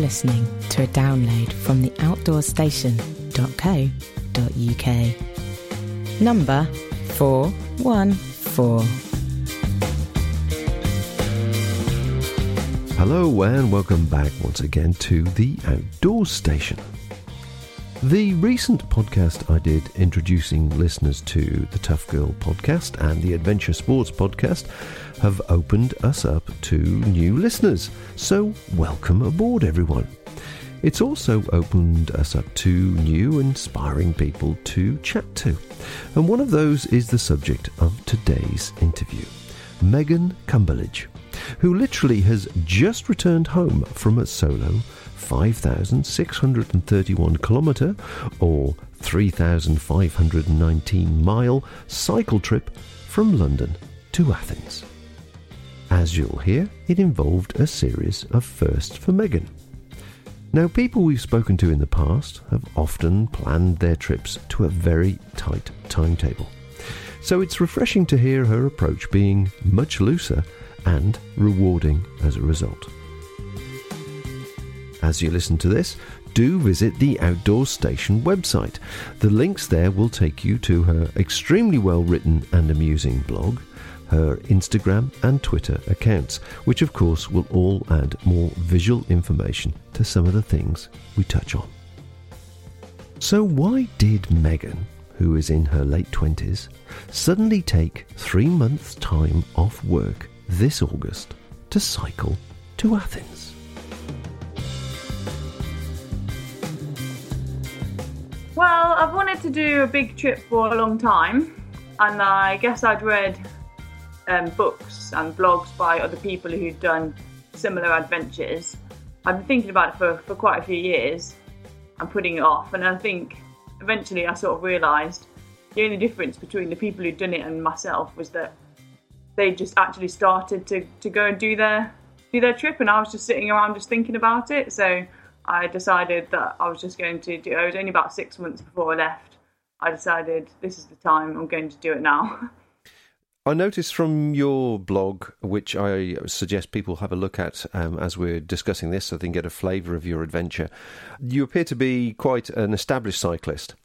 listening to a download from the outdoorstation.co.uk. Number 414. Hello and welcome back once again to the Outdoors Station. The recent podcast I did introducing listeners to the Tough Girl podcast and the Adventure Sports podcast have opened us up to new listeners, so welcome aboard everyone. It's also opened us up to new inspiring people to chat to, and one of those is the subject of today's interview, Megan Cumberledge, who literally has just returned home from a solo 5,631 kilometre or 3,519 mile cycle trip from London to Athens. As you'll hear, it involved a series of firsts for Megan. Now, people we've spoken to in the past have often planned their trips to a very tight timetable. So it's refreshing to hear her approach being much looser and rewarding as a result. As you listen to this, do visit the Outdoors Station website. The links there will take you to her extremely well written and amusing blog, her Instagram and Twitter accounts, which of course will all add more visual information to some of the things we touch on. So why did Megan, who is in her late 20s, suddenly take 3 months' time off work this August to cycle to Athens? Well, I've wanted to do a big trip for a long time, and I guess I'd read books and blogs by other people who'd done similar adventures. I've been thinking about it for quite a few years and putting it off, and I think eventually I sort of realised the only difference between the people who'd done it and myself was that they just actually started to go and do their trip, and I was just sitting around just thinking about it. So I decided that I was just going to do it. It was only about 6 months before I left. I decided this is the time, I'm going to do it now. I noticed from your blog, which I suggest people have a look at as we're discussing this so they can get a flavour of your adventure, you appear to be quite an established cyclist.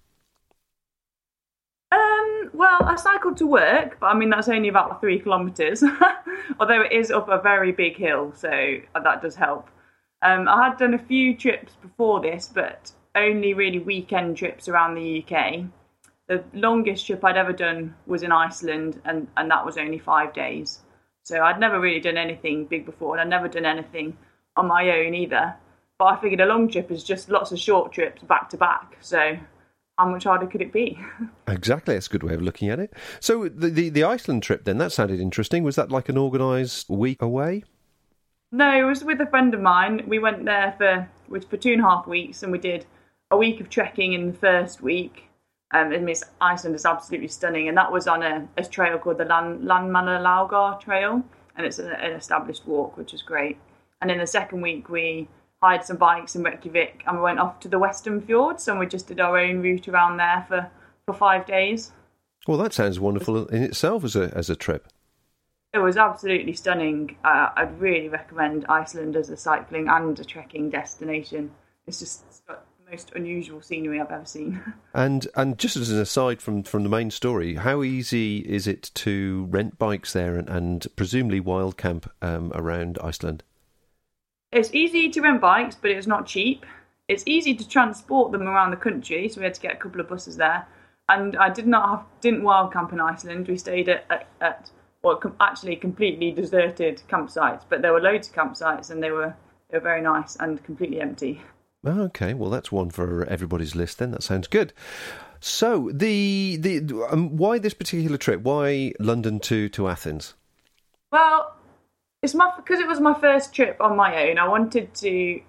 Well, I cycled to work, but I mean, that's only about 3 kilometres, although it is up a very big hill, so that does help. I had done a few trips before this, but only really weekend trips around the UK. The longest trip I'd ever done was in Iceland, and that was only 5 days. So I'd never really done anything big before, and I'd never done anything on my own either. But I figured a long trip is just lots of short trips back to back. So how much harder could it be? Exactly, that's a good way of looking at it. So the Iceland trip then, that sounded interesting. Was that like an organised week away? No, it was with a friend of mine. We went there for 2.5 weeks, and we did a week of trekking in the first week. Iceland is absolutely stunning, and that was on a trail called the Landmannalaugar Trail, and it's an established walk, which was great. And in the second week, we hired some bikes in Reykjavik, and we went off to the Western Fjords, and we just did our own route around there for 5 days. Well, that sounds wonderful in itself as a trip. It was absolutely stunning. I'd really recommend Iceland as a cycling and a trekking destination. It's got the most unusual scenery I've ever seen. And just as an aside from the main story, how easy is it to rent bikes there and presumably wild camp around Iceland? It's easy to rent bikes, but it's not cheap. It's easy to transport them around the country, so we had to get a couple of buses there. And I didn't wild camp in Iceland. We stayed at actually completely deserted campsites, but there were loads of campsites, and they were very nice and completely empty. Oh, okay, well that's one for everybody's list then. That sounds good. So why this particular trip? Why London to Athens? Well, because it was my first trip on my own. I wanted to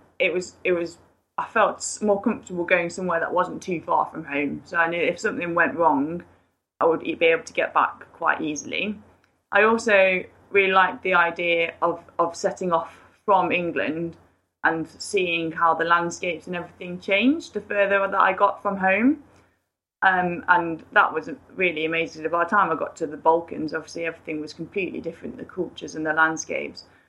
I felt more comfortable going somewhere that wasn't too far from home. So I knew if something went wrong, I would be able to get back quite easily. I also really liked the idea of setting off from England and seeing how the landscapes and everything changed the further that I got from home. And that was really amazing. By the time I got to the Balkans, obviously everything was completely different, the cultures and the landscapes.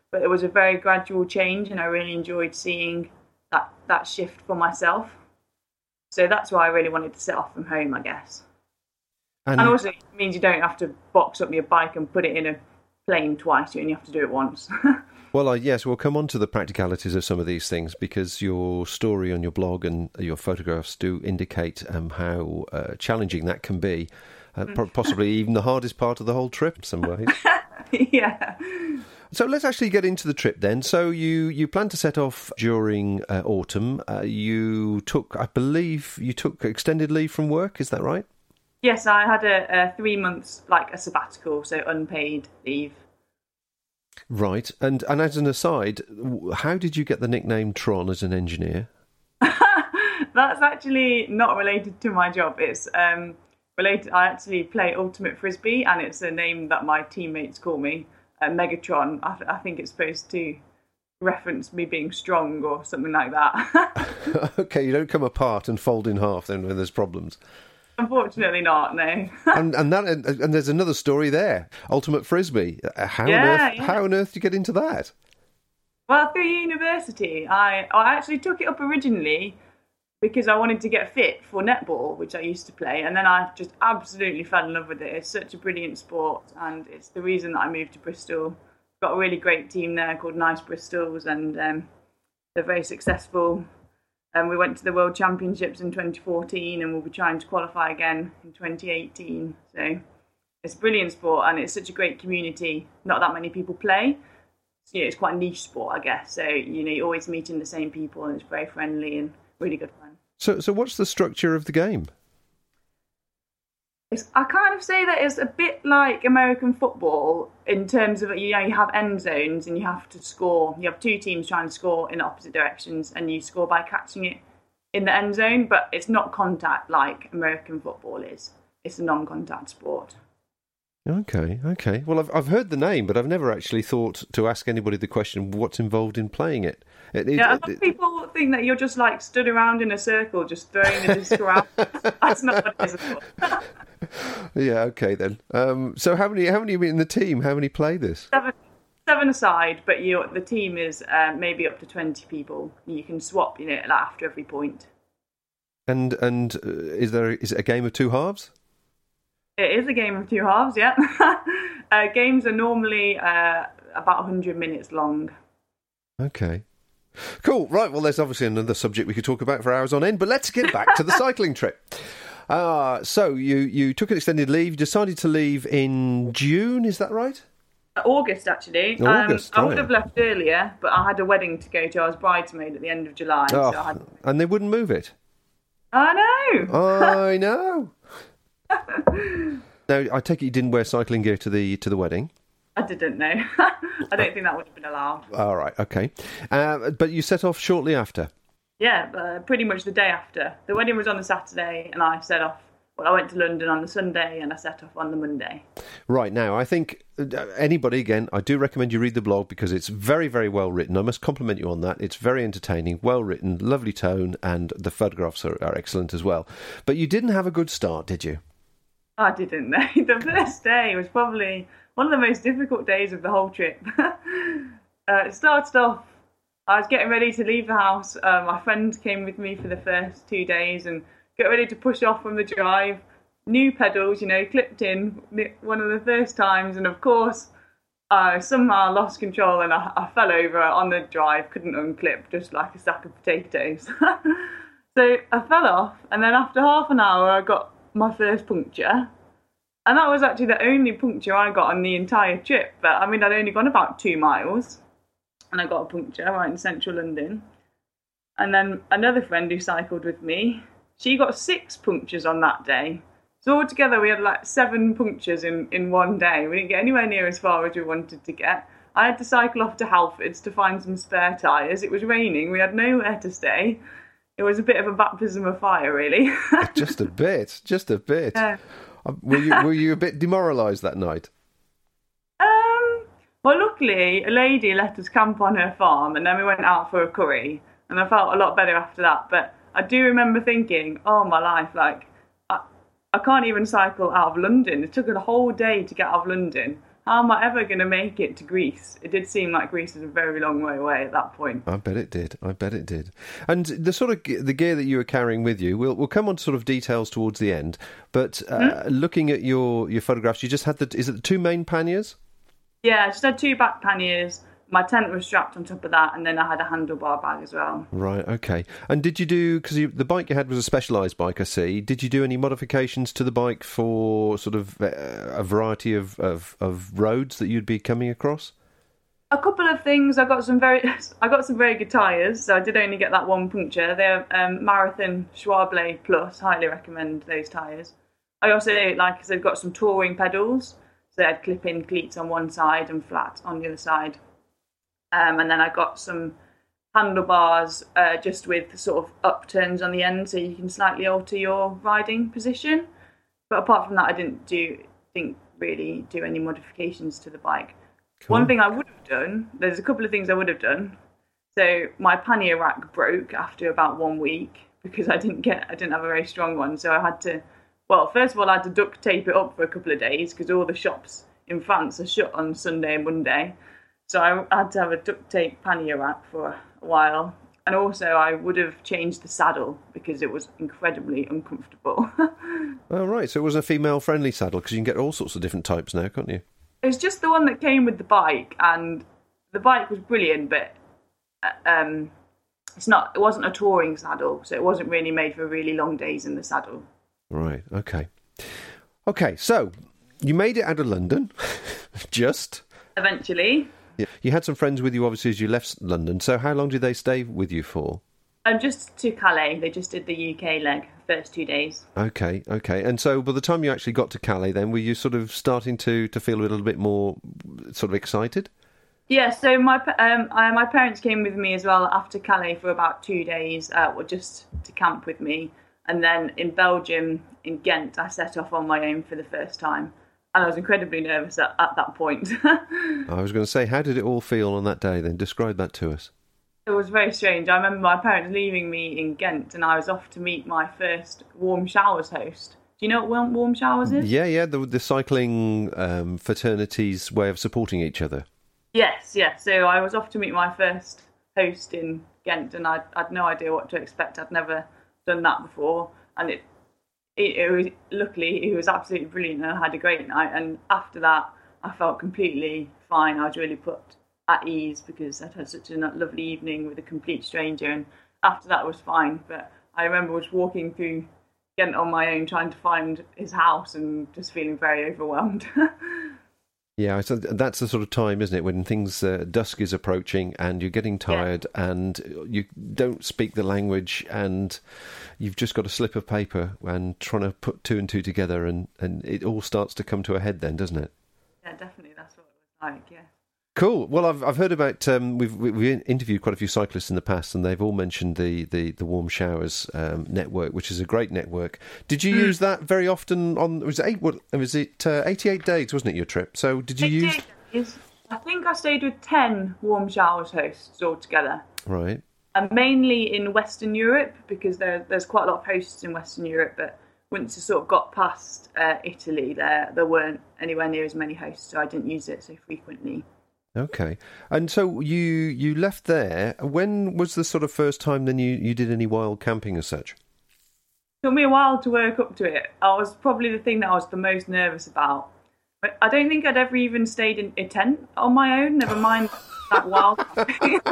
but it was a very gradual change, and I really enjoyed seeing that shift for myself. So that's why I really wanted to set off from home, I guess. And also it means you don't have to box up your bike and put it in a plane twice. You only have to do it once. Well, yes, we'll come on to the practicalities of some of these things, because your story on your blog and your photographs do indicate how challenging that can be. Possibly even the hardest part of the whole trip in some ways. Yeah. So let's actually get into the trip then. So you plan to set off during autumn. I believe you took extended leave from work, is that right? Yes, I had a 3 months, like a sabbatical, so unpaid leave. Right. And as an aside, how did you get the nickname Tron as an engineer? That's actually not related to my job. It's related. I actually play Ultimate Frisbee, and it's a name that my teammates call me, Megatron. I think it's supposed to reference me being strong or something like that. Okay, you don't come apart and fold in half then when there's problems. Unfortunately not, no. and there's another story there. Ultimate Frisbee. How on earth do you get into that? Well, through university, I actually took it up originally because I wanted to get fit for netball, which I used to play, and then I just absolutely fell in love with it. It's such a brilliant sport, and it's the reason that I moved to Bristol. Got a really great team there called Nice Bristols, and they're very successful. We went to the World Championships in 2014, and we'll be trying to qualify again in 2018. So it's a brilliant sport, and it's such a great community. Not that many people play. So, it's quite a niche sport, I guess. So, you're always meeting the same people, and it's very friendly and really good fun. So what's the structure of the game? I kind of say that it's a bit like American football in terms of, you have end zones and you have to score. You have two teams trying to score in opposite directions, and you score by catching it in the end zone, but it's not contact like American football is. It's a non-contact sport. Okay. Well, I've heard the name, but I've never actually thought to ask anybody the question, what's involved in playing it? A lot of people think that you're just like stood around in a circle, just throwing the disc around. That's not what it is at all. Yeah, okay then. So how many in the team? How many play this? Seven aside, but the team is maybe up to 20 people. You can swap, after every point. And is it a game of two halves? It is a game of two halves, yeah. Games are normally about 100 minutes long. Okay. Cool. Right, well, there's obviously another subject we could talk about for hours on end, but let's get back to the cycling trip. So you took an extended leave, decided to leave in June, is that right? August, actually. August, I would have left earlier, but I had a wedding to go to. I was bridesmaid at the end of July. And they wouldn't move it? I know. Now, I take it you didn't wear cycling gear to the wedding? I didn't, no. I don't think that would have been allowed. All right, okay. But you set off shortly after? Yeah, pretty much the day after. The wedding was on the Saturday, and I set off. Well, I went to London on the Sunday, and I set off on the Monday. Right, now, I think anybody, again, I do recommend you read the blog because it's very, very well written. I must compliment you on that. It's very entertaining, well written, lovely tone, and the photographs are excellent as well. But you didn't have a good start, did you? I didn't, no. The first day was probably one of the most difficult days of the whole trip. It started off, I was getting ready to leave the house. My friend came with me for the first 2 days and got ready to push off from the drive. New pedals, clipped in one of the first times. And of course, I somehow lost control and I fell over on the drive, couldn't unclip, just like a sack of potatoes. So I fell off, and then after half an hour, I got my first puncture. And that was actually the only puncture I got on the entire trip. But I'd only gone about 2 miles, and I got a puncture right in central London. And then another friend who cycled with me, she got 6 punctures on that day. So altogether we had like 7 punctures in one day. We didn't get anywhere near as far as we wanted to get. I had to cycle off to Halfords to find some spare tyres. It was raining, we had nowhere to stay. It was a bit of a baptism of fire, really. Just a bit. Were you a bit demoralised that night? Well, luckily, a lady let us camp on her farm, and then we went out for a curry, and I felt a lot better after that. But I do remember thinking, oh, my life, I can't even cycle out of London. It took a whole day to get out of London. how am I ever going to make it to Greece? It did seem like Greece was a very long way away at that point. I bet it did. And the sort of the gear that you were carrying with you, we'll come on to sort of details towards the end. But looking at your photographs, you just had is it the two main panniers? Yeah, I just had two back panniers. My tent was strapped on top of that, and then I had a handlebar bag as well. Right, okay. And did you do, because the bike you had was a Specialized bike, I see, did you do any modifications to the bike for sort of a variety of roads that you'd be coming across? A couple of things. I got some very good tyres, so I did only get that one puncture. They're Marathon Schwalbe Plus, highly recommend those tyres. I also, like I said, got some touring pedals, so they had clip-in cleats on one side and flat on the other side. And then I got some handlebars just with sort of upturns on the end so you can slightly alter your riding position. But apart from that, I didn't really do any modifications to the bike. Cool. One thing I would have done, there's a couple of things I would have done. So my pannier rack broke after about 1 week because I didn't have a very strong one. So I had to, first of all, I had to duct tape it up for a couple of days because all the shops in France are shut on Sunday and Monday. So I had to have a duct tape pannier rack for a while. And also I would have changed the saddle because it was incredibly uncomfortable. Oh, right. So it was a female-friendly saddle because you can get all sorts of different types now, can't you? It was just the one that came with the bike. And the bike was brilliant, but it wasn't a touring saddle. So it wasn't really made for really long days in the saddle. Right. Okay. Okay. So you made it out of London. Just. Eventually. You had some friends with you, obviously, as you left London. So how long did they stay with you for? Just to Calais. They just did the UK leg, first 2 days. Okay. And so by the time you actually got to Calais, then, were you sort of starting to feel a little bit more sort of excited? Yeah, so my parents came with me as well after Calais for about 2 days, just to camp with me. And then in Belgium, in Ghent, I set off on my own for the first time. And I was incredibly nervous at that point. I was going to say, how did it all feel on that day then? Describe that to us. It was very strange. I remember my parents leaving me in Ghent and I was off to meet my first Warm Showers host. Do you know what Warm Showers is? Yeah, the cycling fraternity's way of supporting each other. Yes. So I was off to meet my first host in Ghent and I had no idea what to expect. I'd never done that before. And luckily, it was absolutely brilliant and I had a great night. And after that, I felt completely fine. I was really put at ease because I'd had such a lovely evening with a complete stranger. And after that, it was fine. But I remember was walking through Ghent on my own, trying to find his house and just feeling very overwhelmed. Yeah, so that's the sort of time, isn't it, when things dusk is approaching and you're getting tired and you don't speak the language and you've just got a slip of paper and trying to put two and two together and it all starts to come to a head then, doesn't it? Yeah, definitely. That's what it was like, yeah. Cool. Well, I've heard about we've interviewed quite a few cyclists in the past, and they've all mentioned the Warm Showers network, which is a great network. Did you use that very often? Was it 88 days? Wasn't it your trip? So did you use? Days. I think I stayed with 10 Warm Showers hosts altogether. Right. And mainly in Western Europe because there's quite a lot of hosts in Western Europe, but once I sort of got past Italy, there weren't anywhere near as many hosts, so I didn't use it so frequently. Okay. And so you left there. When was the sort of first time then you did any wild camping as such? It took me a while to work up to it. I was probably the thing that I was the most nervous about. But I don't think I'd ever even stayed in a tent on my own, never mind that wild camping.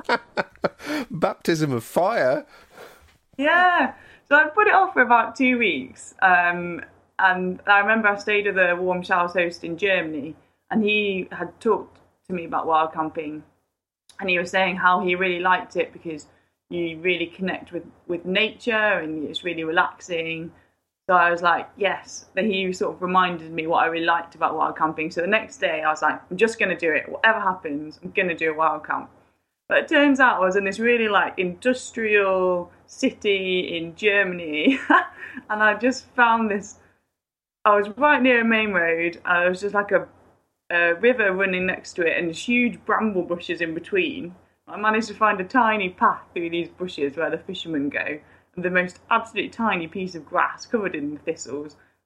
Baptism of fire? Yeah. So I put it off for about 2 weeks. And I remember I stayed with a Warm Showers host in Germany and he had talked to me about wild camping and he was saying how he really liked it because you really connect with nature and it's really relaxing. So I was like, yes. Then he sort of reminded me what I really liked about wild camping. So the next day I was like, I'm just going to do it. Whatever happens, I'm going to do a wild camp. But it turns out I was in this really industrial city in Germany and I just found this, I was right near a main road and it was just like a river running next to it and there's huge bramble bushes in between. I managed to find a tiny path through these bushes where the fishermen go and the most absolutely tiny piece of grass covered in thistles.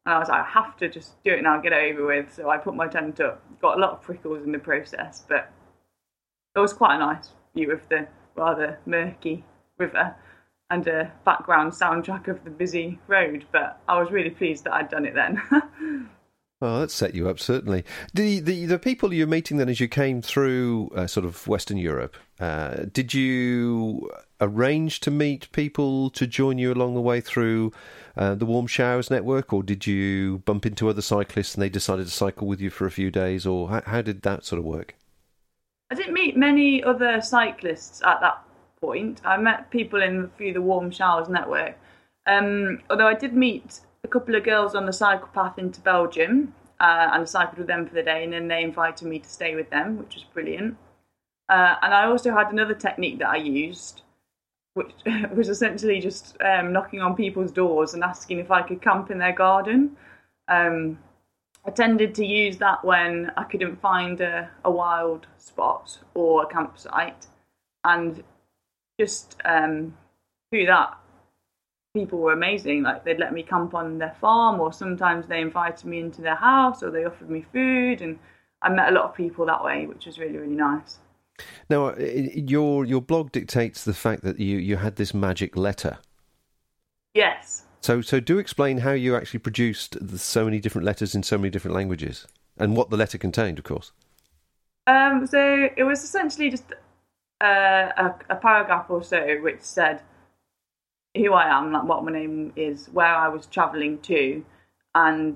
And I was like, I have to just do it now, get it over with. So I put my tent up. Got a lot of prickles in the process, but it was quite a nice view of the rather murky river and a background soundtrack of the busy road. But I was really pleased that I'd done it then. Well, that set you up, certainly. The people you're meeting then as you came through sort of Western Europe, did you arrange to meet people to join you along the way through the Warm Showers network, or did you bump into other cyclists and they decided to cycle with you for a few days, or how did that sort of work? I didn't meet many other cyclists at that point. I met people through the Warm Showers network, although I did meet a couple of girls on the cycle path into Belgium, and I cycled with them for the day, and then they invited me to stay with them, which was brilliant. And I also had another technique that I used, which was essentially just knocking on people's doors and asking if I could camp in their garden. I tended to use that when I couldn't find a wild spot or a campsite, and just through that, people were amazing. Like, they'd let me camp on their farm, or sometimes they invited me into their house, or they offered me food, and I met a lot of people that way, which was really, really nice. Now, your blog dictates the fact that you had this magic letter. Yes. So do explain how you actually produced so many different letters in so many different languages, and what the letter contained, of course. So it was essentially just a paragraph or so which said who I am, like what my name is, where I was travelling to, and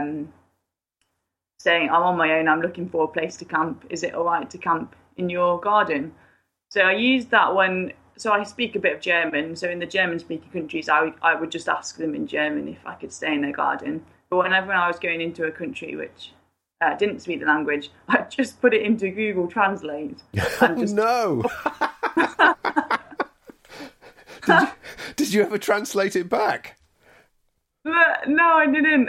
saying I'm on my own, I'm looking for a place to camp. Is it all right to camp in your garden? So I used that so I speak a bit of German, so in the German-speaking countries, I would just ask them in German if I could stay in their garden. But whenever I was going into a country which didn't speak the language, I'd just put it into Google Translate. And just... No! Did you ever translate it back? No, I didn't.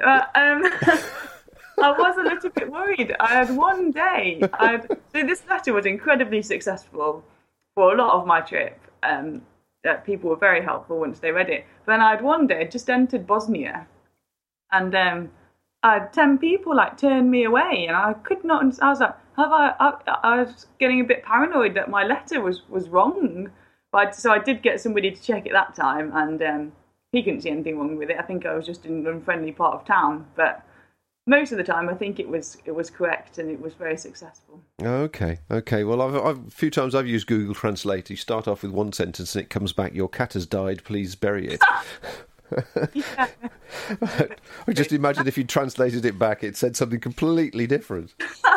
I was a little bit worried. I had one day. So this letter was incredibly successful for a lot of my trip. People were very helpful once they read it. But then I had one day, just entered Bosnia, and I had 10 people turn me away, and I could not. I was like, I was getting a bit paranoid that my letter was wrong. So I did get somebody to check it that time, and he couldn't see anything wrong with it. I think I was just in an unfriendly part of town, but most of the time I think it was correct, and it was very successful. Okay. Well, a few times I've used Google Translate. You start off with one sentence and it comes back, "Your cat has died, please bury it." Yeah. I just imagine if you translated it back, it said something completely different.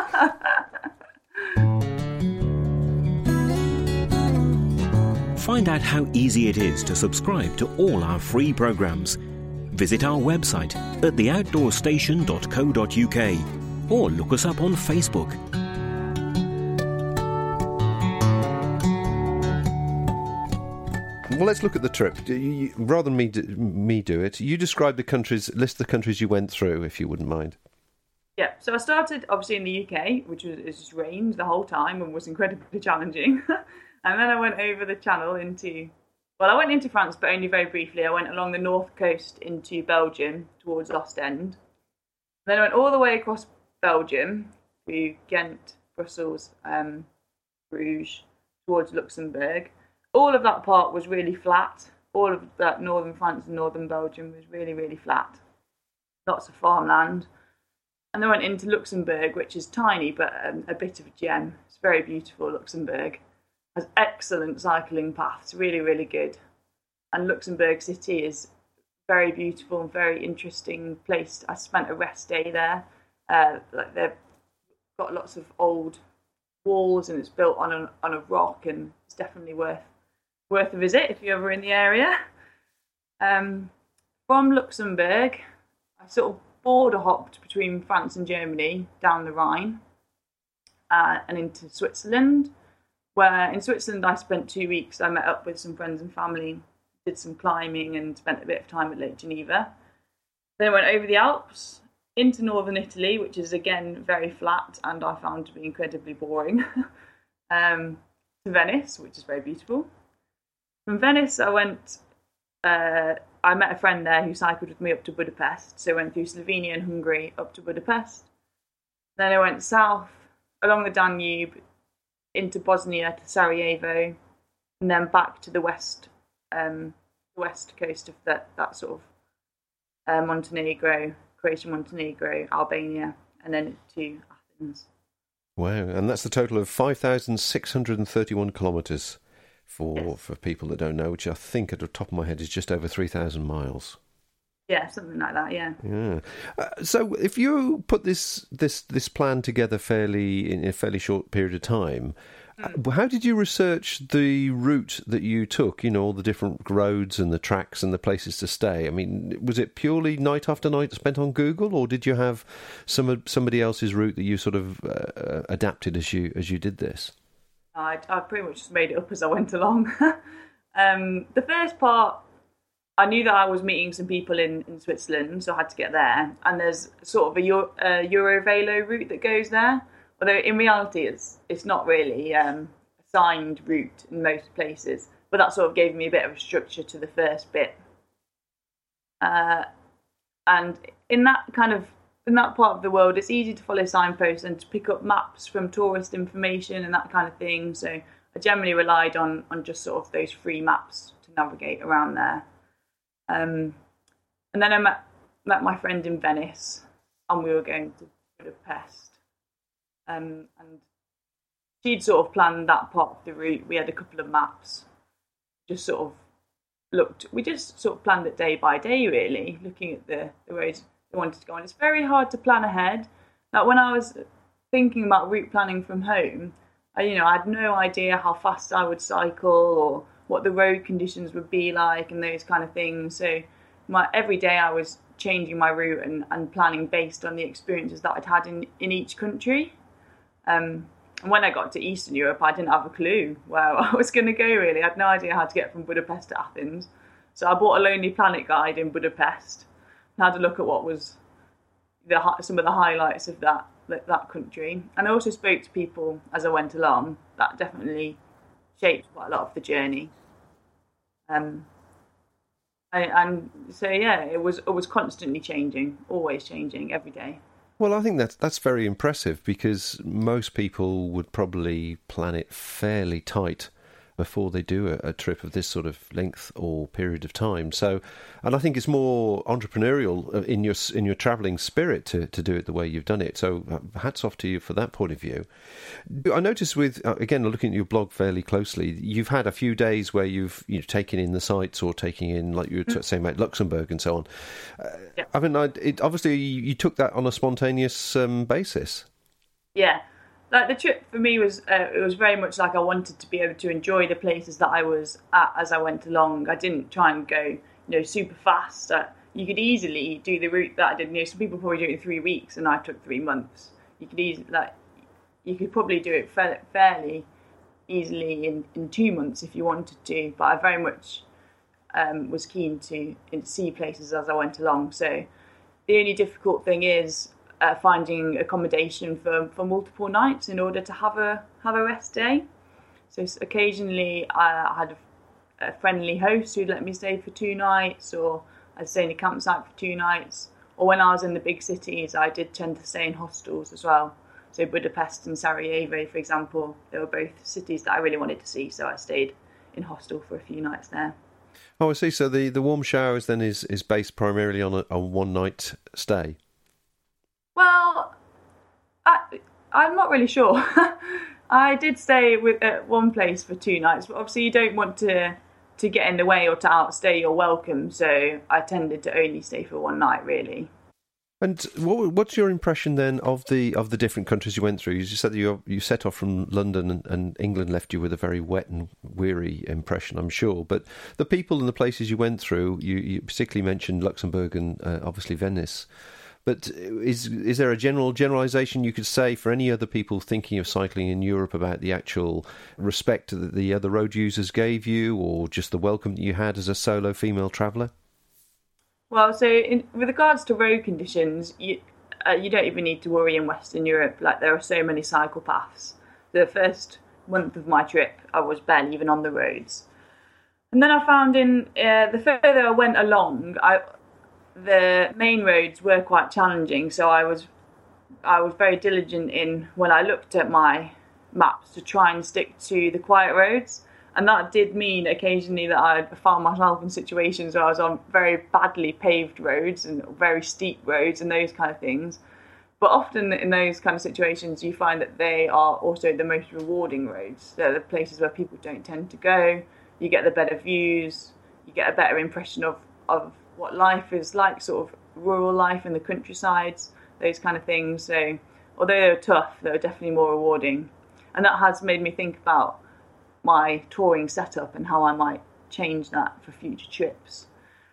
Find out how easy it is to subscribe to all our free programmes. Visit our website at theoutdoorstation.co.uk or look us up on Facebook. Well, let's look at the trip. Rather than me do it, you describe list the countries you went through, if you wouldn't mind. Yeah, so I started obviously in the UK, which was just rained the whole time and was incredibly challenging. And then I went over the channel I went into France, but only very briefly. I went along the north coast into Belgium towards Ostend. Then I went all the way across Belgium through Ghent, Brussels, Bruges, towards Luxembourg. All of that part was really flat. All of that northern France and northern Belgium was really, really flat. Lots of farmland. And then I went into Luxembourg, which is tiny, but a bit of a gem. It's very beautiful, Luxembourg. Has excellent cycling paths, really, really good. And Luxembourg City is very beautiful and very interesting place. I spent a rest day there. They've got lots of old walls, and it's built on a rock, and it's definitely worth a visit if you're ever in the area. From Luxembourg, I sort of border hopped between France and Germany down the Rhine and into Switzerland, where in Switzerland I spent 2 weeks. I met up with some friends and family, did some climbing, and spent a bit of time at Lake Geneva. Then I went over the Alps into northern Italy, which is again very flat and I found to be incredibly boring, to Venice, which is very beautiful. From Venice I I met a friend there who cycled with me up to Budapest. So I went through Slovenia and Hungary up to Budapest. Then I went south along the Danube into Bosnia to Sarajevo, and then back to the west coast of that sort of Montenegro, Croatia, Montenegro, Albania, and then to Athens. Wow, and that's the total of 5,631 kilometres for people that don't know, which I think at the top of my head is just over 3,000 miles. Yeah, something like that, yeah. Yeah. So if you put this plan together in a fairly short period of time, how did you research the route that you took, all the different roads and the tracks and the places to stay? I mean, was it purely night after night spent on Google, or did you have somebody else's route that you sort of adapted as you did this? I pretty much just made it up as I went along. The first part, I knew that I was meeting some people in Switzerland, so I had to get there. And there's sort of a Eurovelo route that goes there. Although in reality, it's not really a signed route in most places. But that sort of gave me a bit of a structure to the first bit. And in that part of the world, it's easy to follow signposts and to pick up maps from tourist information and that kind of thing. So I generally relied on just sort of those free maps to navigate around there. And then I met my friend in Venice, and we were going to Budapest. And she'd sort of planned that part of the route. We had a couple of maps, we just sort of planned it day by day, really, looking at the roads we wanted to go on. It's very hard to plan ahead. Like when I was thinking about route planning from home, I had no idea how fast I would cycle or what the road conditions would be like and those kind of things. So every day I was changing my route and planning based on the experiences that I'd had in each country. And when I got to Eastern Europe, I didn't have a clue where I was going to go, really. I had no idea how to get from Budapest to Athens. So I bought a Lonely Planet guide in Budapest and had a look at what was some of the highlights of that country. And I also spoke to people as I went along. That definitely shaped quite a lot of the journey. And so, yeah, it was constantly changing, always changing, every day. Well, I think that's very impressive, because most people would probably plan it fairly tight before they do a trip of this sort of length or period of time. So, and I think it's more entrepreneurial in your travelling spirit to do it the way you've done it. So hats off to you for that point of view. I noticed again, looking at your blog fairly closely, you've had a few days where you've taken in the sights or taking in, like you were saying about Luxembourg and so on. Yeah. I mean, obviously you took that on a spontaneous basis. Yeah. Like the trip for me was very much like I wanted to be able to enjoy the places that I was at as I went along. I didn't try and go, super fast. You could easily do the route that I did. Some people probably do it in 3 weeks, and I took 3 months. You could probably do it fairly easily in 2 months if you wanted to. But I very much was keen to see places as I went along. So the only difficult thing is finding accommodation for multiple nights in order to have a rest day. So occasionally I had a friendly host who'd let me stay for 2 nights, or I'd stay in a campsite for 2 nights. Or when I was in the big cities, I did tend to stay in hostels as well. So Budapest and Sarajevo, for example, they were both cities that I really wanted to see, so I stayed in hostel for a few nights there. Oh, I see. So the Warm Showers then is based primarily on a one-night stay? Well, I'm not really sure. I did stay at one place for 2 nights, but obviously you don't want to get in the way or to outstay your welcome, so I tended to only stay for 1 night, really. And what's your impression then of the different countries you went through? You said that you set off from London, and England left you with a very wet and weary impression, I'm sure. But the people and the places you went through, you particularly mentioned Luxembourg and obviously Venice. But is there a generalisation you could say for any other people thinking of cycling in Europe about the actual respect that the other road users gave you, or just the welcome that you had as a solo female traveller? Well, so with regards to road conditions, you don't even need to worry in Western Europe. Like, there are so many cycle paths. The first month of my trip, I was barely even on the roads. And then I found the further I went along, the main roads were quite challenging. So I was very diligent in when I looked at my maps to try and stick to the quiet roads. And that did mean occasionally that I found myself in situations where I was on very badly paved roads and very steep roads and those kind of things. But often in those kind of situations, you find that they are also the most rewarding roads. They're the places where people don't tend to go. You get the better views. You get a better impression of what life is like, sort of rural life in the countrysides, those kind of things. So although they're tough, they're definitely more rewarding. And that has made me think about my touring setup and how I might change that for future trips.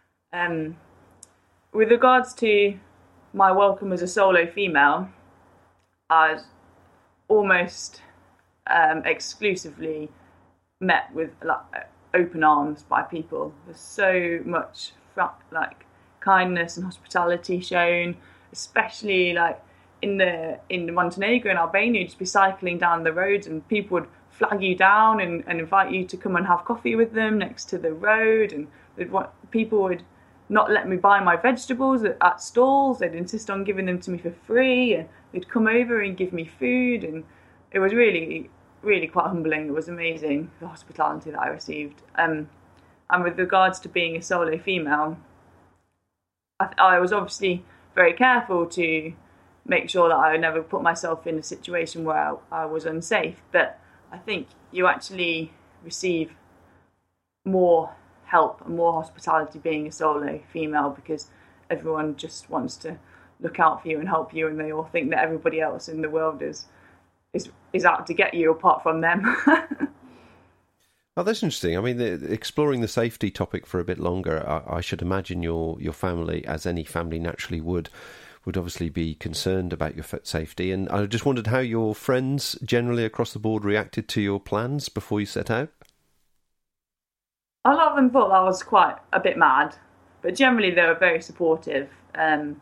With regards to my welcome as a solo female, I was almost exclusively met with open arms by people. There's so much kindness and hospitality shown, especially in Montenegro and Albania. You'd just be cycling down the roads and people would flag you down and invite you to come and have coffee with them next to the road, and people would not let me buy my vegetables at stalls. They'd insist on giving them to me for free, and they'd come over and give me food, and it was really, really quite humbling. It was amazing, the hospitality that I received. And with regards to being a solo female, I was obviously very careful to make sure that I would never put myself in a situation where I was unsafe, but I think you actually receive more help and more hospitality being a solo female, because everyone just wants to look out for you and help you, and they all think that everybody else in the world is out to get you apart from them. Oh, that's interesting. I mean, exploring the safety topic for a bit longer, I should imagine your family, as any family naturally would obviously be concerned about your safety. And I just wondered how your friends generally across the board reacted to your plans before you set out. A lot of them thought I was quite a bit mad, but generally they were very supportive. And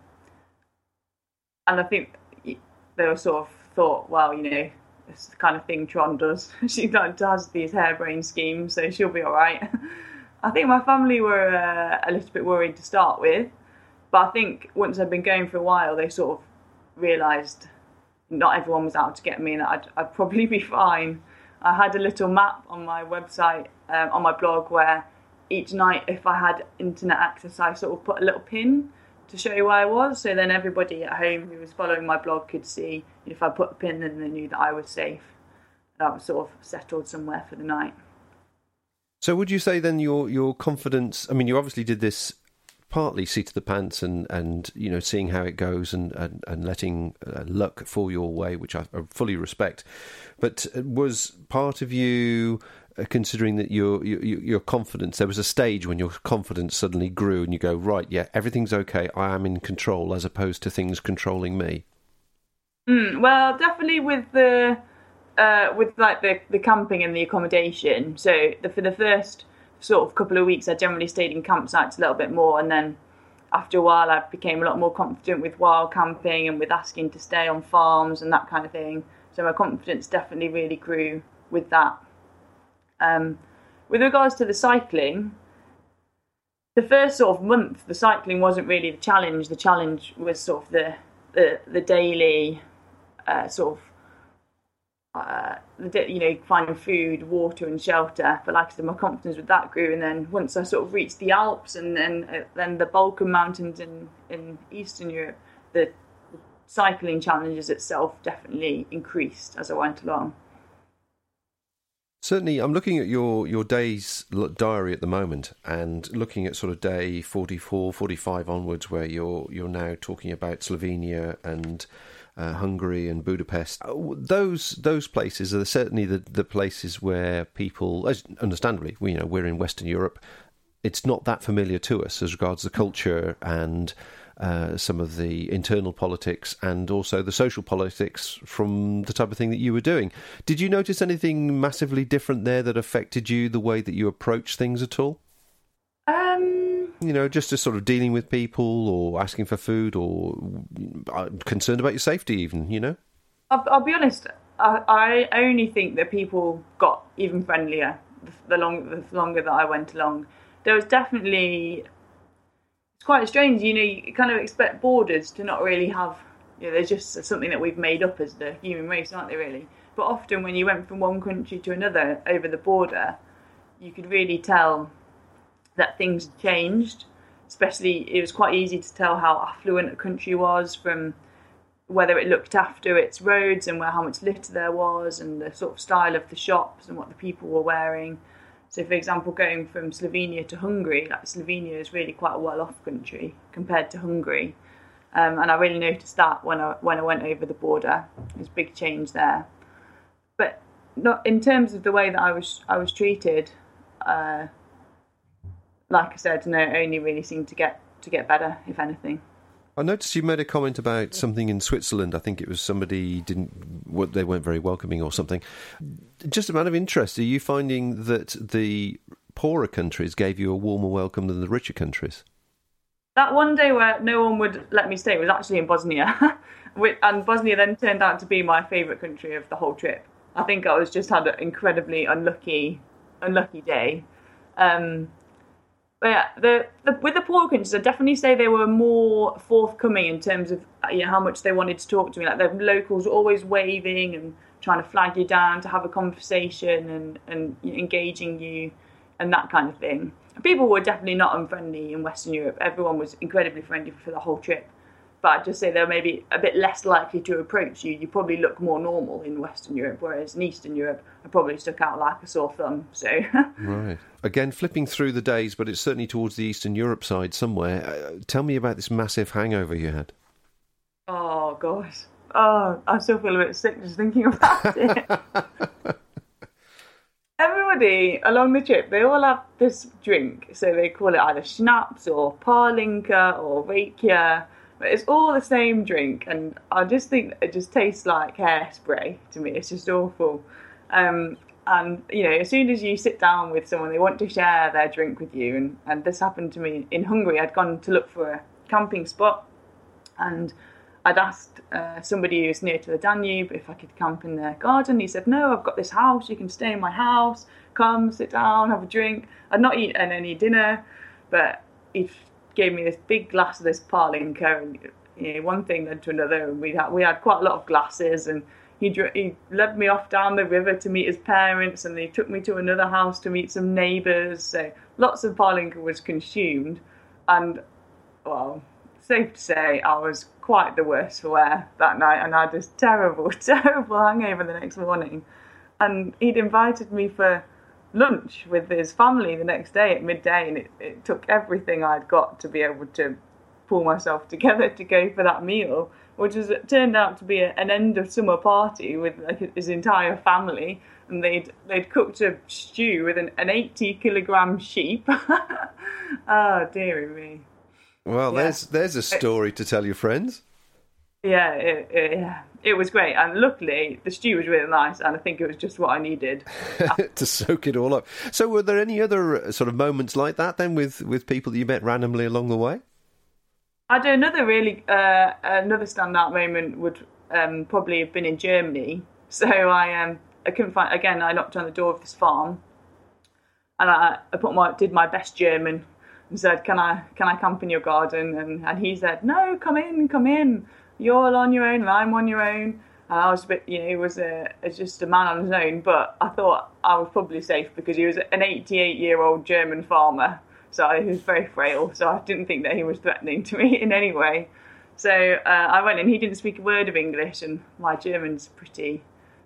I think they were sort of thought, well, it's the kind of thing Tron does. She does these harebrained schemes, so she'll be all right. I think my family were a little bit worried to start with, but I think once I'd been going for a while, they sort of realised not everyone was out to get me and that I'd probably be fine. I had a little map on my website, on my blog, where each night, if I had internet access, I sort of put a little pin to show you where I was. So then everybody at home who was following my blog could see if I put a pin, then they knew that I was safe. That I was sort of settled somewhere for the night. So would you say then your confidence, I mean, you obviously did this partly seat of the pants and seeing how it goes and letting luck fall your way, which I fully respect. But was part of you considering that your confidence, there was a stage when your confidence suddenly grew and you go, right, yeah, everything's okay, I am in control, as opposed to things controlling me? Well, definitely with the camping and the accommodation. So for the first sort of couple of weeks, I generally stayed in campsites a little bit more, and then after a while I became a lot more confident with wild camping and with asking to stay on farms and that kind of thing. So my confidence definitely really grew with that. With regards to the cycling, the first sort of month, the cycling wasn't really the challenge. The challenge was sort of the daily finding food, water and shelter. But like I said, my confidence with that grew, and then once I sort of reached the Alps and then the Balkan Mountains in Eastern Europe, the cycling challenges itself definitely increased as I went along. Certainly, I'm looking at your day's diary at the moment and looking at sort of day 44, 45 onwards, where you're now talking about Slovenia and Hungary and Budapest. Those places are certainly the places where people, as understandably, we're in Western Europe, it's not that familiar to us as regards the culture and some of the internal politics and also the social politics from the type of thing that you were doing. Did you notice anything massively different there that affected you, the way that you approach things at all? Just as sort of dealing with people or asking for food or concerned about your safety even, I'll be honest, I only think that people got even friendlier the longer that I went along. There was definitely, it's quite strange, you kind of expect borders to not really have, they're just something that we've made up as the human race, aren't they really? But often when you went from one country to another over the border, you could really tell that things had changed. Especially, it was quite easy to tell how affluent a country was from whether it looked after its roads and how much litter there was and the sort of style of the shops and what the people were wearing. So, for example, going from Slovenia to Hungary, Slovenia is really quite a well-off country compared to Hungary. And I really noticed that when I went over the border. There's a big change there. But not in terms of the way that I was treated, like I said, no, it only really seemed to get better, if anything. I noticed you made a comment about something in Switzerland. I think it was somebody they weren't very welcoming or something. Just a matter of interest, are you finding that the poorer countries gave you a warmer welcome than the richer countries? That one day where no one would let me stay was actually in Bosnia. And Bosnia then turned out to be my favourite country of the whole trip. I think I had an incredibly unlucky day. But yeah, with the poorer countries, I'd definitely say they were more forthcoming in terms of how much they wanted to talk to me. Like the locals were always waving and trying to flag you down to have a conversation and engaging you and that kind of thing. And people were definitely not unfriendly in Western Europe. Everyone was incredibly friendly for the whole trip. But I'd just say they're maybe a bit less likely to approach you. You probably look more normal in Western Europe, whereas in Eastern Europe, I probably stuck out like a sore thumb. So right. Again, flipping through the days, but it's certainly towards the Eastern Europe side somewhere. Tell me about this massive hangover you had. Oh, gosh. Oh, I still feel a bit sick just thinking about it. Everybody along the trip, they all have this drink. So they call it either schnapps or parlinka or rakia. But it's all the same drink, and I just think it just tastes like hairspray to me. It's just awful. And, as soon as you sit down with someone, they want to share their drink with you. And this happened to me in Hungary. I'd gone to look for a camping spot, and I'd asked somebody who was near to the Danube if I could camp in their garden. He said, no, I've got this house. You can stay in my house. Come, sit down, have a drink. I'd not eaten any dinner, but he gave me this big glass of this parlinka, and one thing led to another, and we had quite a lot of glasses, and he led me off down the river to meet his parents, and he took me to another house to meet some neighbours. So lots of parlinka was consumed, and well, safe to say I was quite the worse for wear that night, and I had this terrible hangover the next morning. And he'd invited me for lunch with his family the next day at midday, and it took everything I'd got to be able to pull myself together to go for that meal, which turned out to be an end of summer party with his entire family, and they'd cooked a stew with an 80-kilogram sheep. Oh, dearie me. Well, yeah. There's a story to tell your friends. Yeah, it was great, and luckily the stew was really nice, and I think it was just what I needed to soak it all up. So, were there any other sort of moments like that then with people that you met randomly along the way? I do another standout moment would probably have been in Germany. So I couldn't find, again, I knocked on the door of this farm, and I did my best German and said, "Can I camp in your garden?" And he said, "No, come in. You're all on your own, and I'm on your own." And I was a bit, he was just a man on his own, but I thought I was probably safe because he was an 88-year-old German farmer, so he was very frail, so I didn't think that he was threatening to me in any way. So I went in, he didn't speak a word of English, and my German's pretty,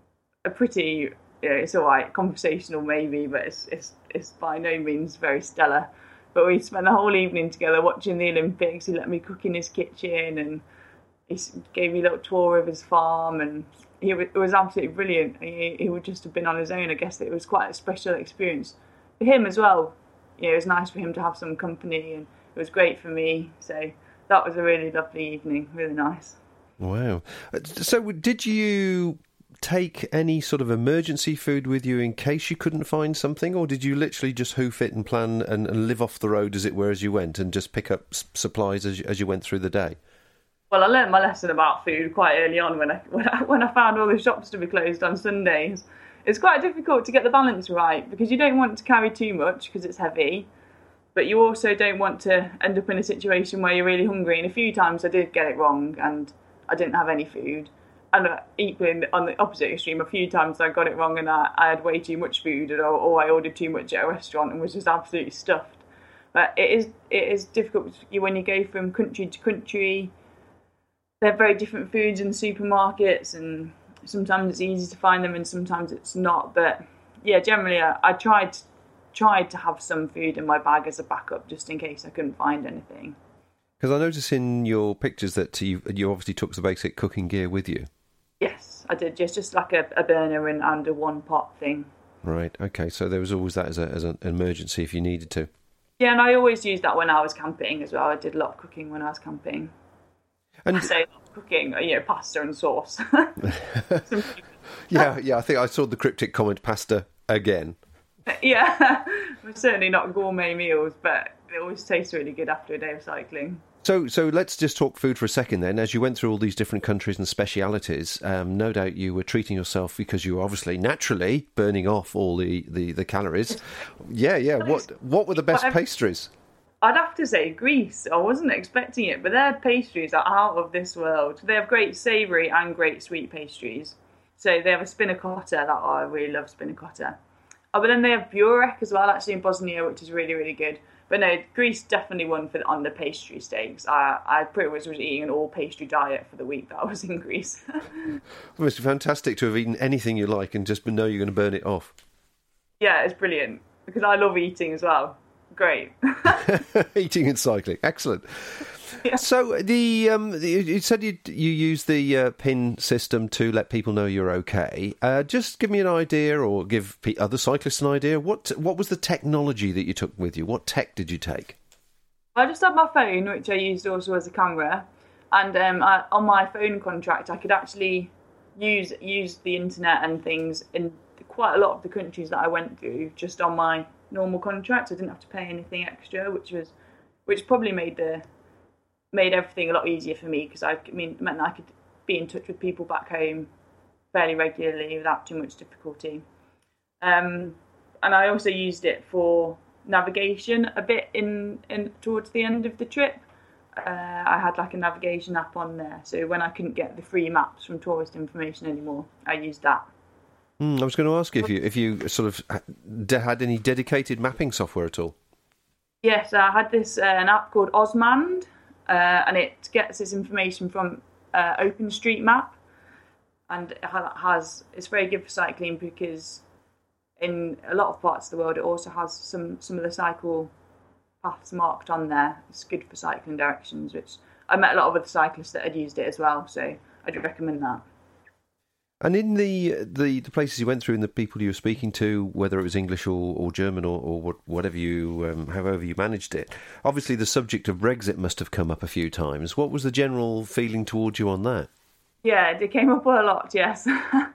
it's all right, conversational maybe, but it's by no means very stellar. But we spent the whole evening together watching the Olympics. He let me cook in his kitchen, and he gave me a little tour of his farm, and it was absolutely brilliant. He would just have been on his own. I guess it was quite a special experience for him as well. It was nice for him to have some company, and it was great for me. So that was a really lovely evening, really nice. Wow. So did you take any sort of emergency food with you in case you couldn't find something, or did you literally just hoof it and plan and live off the road, as it were, as you went, and just pick up supplies as you went through the day? Well, I learned my lesson about food quite early on when I found all the shops to be closed on Sundays. it's quite difficult to get the balance right because you don't want to carry too much because it's heavy, but you also don't want to end up in a situation where you're really hungry. And a few times I did get it wrong and I didn't have any food. And equally on the opposite extreme, a few times I got it wrong and I had way too much food, or I ordered too much at a restaurant and was just absolutely stuffed. But it is difficult when you go from country to country. They're very different foods in supermarkets, and sometimes it's easy to find them and sometimes it's not. But yeah, generally I tried to have some food in my bag as a backup just in case I couldn't find anything. Because I noticed in your pictures that you obviously took the basic cooking gear with you. Yes, I did. Just like a burner and a one-pot thing. Right, okay. So there was always that as an emergency if you needed to. Yeah, and I always used that when I was camping as well. I did a lot of cooking when I was camping. And I say a lot of cooking, pasta and sauce. Yeah, I think I saw the cryptic comment, pasta again. Yeah, certainly not gourmet meals, but it always tastes really good after a day of cycling. So let's just talk food for a second then. As you went through all these different countries and specialities, no doubt you were treating yourself because you were obviously naturally burning off all the calories. Yeah. What were the best pastries? I'd have to say Greece. I wasn't expecting it, but their pastries are out of this world. They have great savoury and great sweet pastries. So they have a spinna cotta. I really love spinna cotta. Oh, but then they have burek as well, actually, in Bosnia, which is really, really good. But no, Greece definitely won on the pastry stakes. I pretty much was eating an all-pastry diet for the week that I was in Greece. Well, it's fantastic to have eaten anything you like and just know you're going to burn it off. Yeah, it's brilliant, because I love eating as well. Great. Eating and cycling, excellent. Yeah. So you said you use the PIN system to let people know you're okay. Just give me an idea, or give other cyclists an idea. What was the technology that you took with you? What tech did you take? I just had my phone, which I used also as a camera, and on my phone contract, I could actually use the internet and things in quite a lot of the countries that I went through just on my normal contract. I didn't have to pay anything extra, which probably made everything a lot easier for me, because it meant that I could be in touch with people back home fairly regularly without too much difficulty. And I also used it for navigation a bit in towards the end of the trip. I had like a navigation app on there, so when I couldn't get the free maps from Tourist Information anymore, I used that. I was going to ask if you sort of had any dedicated mapping software at all. Yes, I had an app called Osmand, and it gets its information from OpenStreetMap, and it's very good for cycling because in a lot of parts of the world it also has some of the cycle paths marked on there. It's good for cycling directions, which I met a lot of other cyclists that had used it as well, so I'd recommend that. And in the places you went through and the people you were speaking to, whether it was English or German or whatever however you managed it, obviously the subject of Brexit must have come up a few times. What was the general feeling towards you on that? Yeah, it came up a lot, yes. I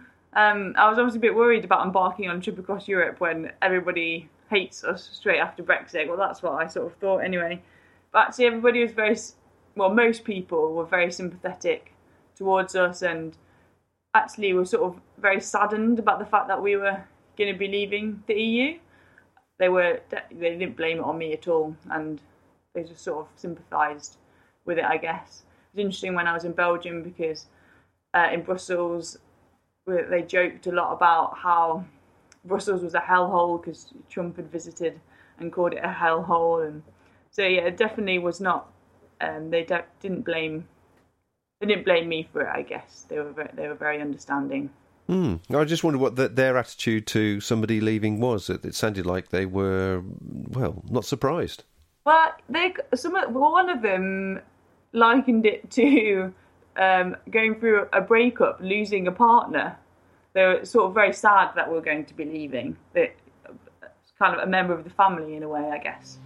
was obviously a bit worried about embarking on a trip across Europe when everybody hates us straight after Brexit. Well, that's what I sort of thought anyway. But actually everybody was most people were very sympathetic towards us, and actually were sort of very saddened about the fact that we were going to be leaving the EU. They didn't blame it on me at all, and they just sort of sympathised with it, I guess. It was interesting when I was in Belgium because in Brussels they joked a lot about how Brussels was a hellhole because Trump had visited and called it a hellhole, and so yeah, it definitely was not. They didn't blame me for it, I guess. They were very understanding. I just wondered what their attitude to somebody leaving was. It sounded like they were, not surprised. Well, one of them likened it to going through a breakup, losing a partner. They were sort of very sad that we were going to be leaving. It's kind of a member of the family in a way, I guess.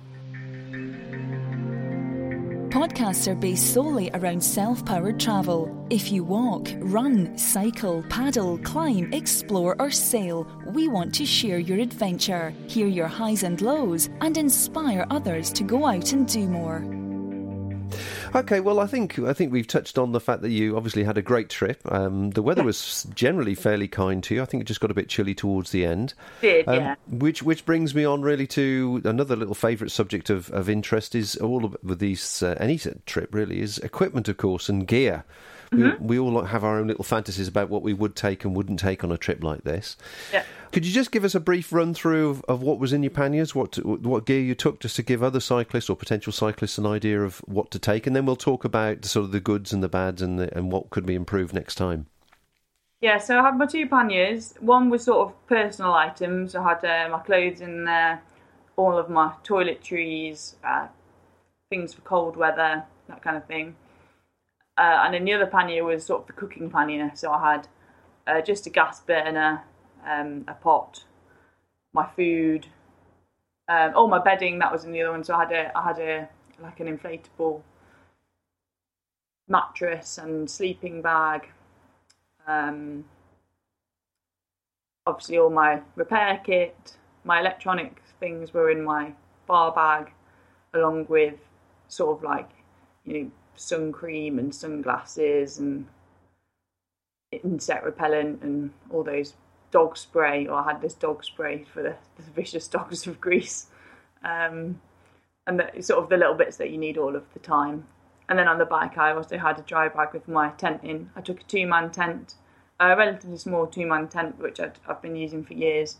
Podcasts are based solely around self-powered travel. If you walk, run, cycle, paddle, climb, explore or sail, we want to share your adventure, hear your highs and lows, and inspire others to go out and do more. Okay, well, I think we've touched on the fact that you obviously had a great trip. The weather was generally fairly kind to you. I think it just got a bit chilly towards the end. Did, yeah. Which brings me on really to another little favourite subject of interest is all of, with these any trip really is equipment, of course, and gear. We all have our own little fantasies about what we would take and wouldn't take on a trip like this. Yeah. Could you just give us a brief run-through of what was in your panniers, what gear you took, just to give other cyclists or potential cyclists an idea of what to take, and then we'll talk about sort of the goods and the bads and what could be improved next time. Yeah, so I had my 2 panniers. One was sort of personal items. I had my clothes in there, all of my toiletries, things for cold weather, that kind of thing. And then the other pannier was sort of the cooking pannier. So I had just a gas burner, a pot, my food, my bedding. That was in the other one. So I had a like an inflatable mattress and sleeping bag. Obviously, all my repair kit, my electronic things were in my bar bag, along with sort of like sun cream and sunglasses and insect repellent and all those dog spray. Or I had this dog spray for the vicious dogs of Greece, and sort of the little bits that you need all of the time. And then on the bike I also had a dry bag with my tent in. I took a 2-man tent, a relatively small 2-man tent, which I've been using for years,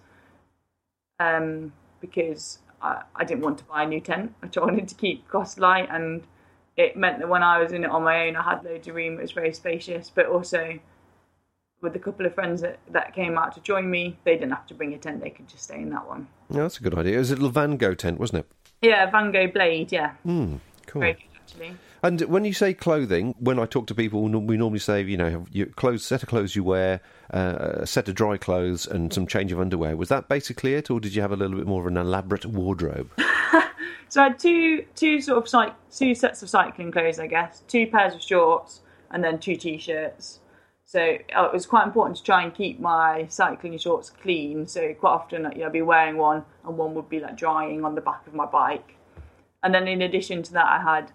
because I didn't want to buy a new tent, which I wanted to keep cost light, and it meant that when I was in it on my own, I had loads of room. It was very spacious, but also with a couple of friends that came out to join me, they didn't have to bring a tent. They could just stay in that one. Yeah, that's a good idea. It was a little Van Gogh tent, wasn't it? Yeah, Van Gogh Blade, yeah. Cool. Very good, actually. And when you say clothing, when I talk to people, we normally say, your set of clothes you wear, a set of dry clothes and some change of underwear. Was that basically it, or did you have a little bit more of an elaborate wardrobe? So I had two sets of cycling clothes, I guess, 2 pairs of shorts, and then 2 t-shirts. So it was quite important to try and keep my cycling shorts clean. So quite often, I'd be wearing one, and one would be like drying on the back of my bike. And then in addition to that, I had